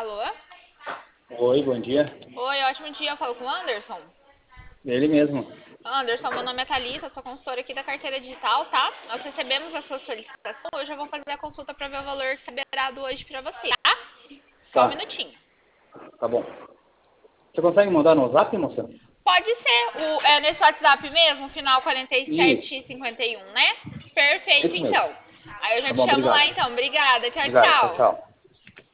Alô? Oi, bom dia. Oi, ótimo dia. Eu falo com o Anderson. Ele mesmo. Anderson, meu nome é Thalita, sou consultora aqui da carteira digital, tá? Nós recebemos a sua solicitação. Hoje eu vou fazer a consulta para ver o valor que será liberado hoje para você, tá? Só um Tá, minutinho. tá bom. Você consegue mandar no Zap, moça? Pode ser nesse WhatsApp mesmo, final Isso, 4751, né? Perfeito, isso mesmo. então. Aí eu já Tá te bom, chamo lá, obrigado. então. Obrigada. Tchau, Obrigado, tchau, tchau. tchau.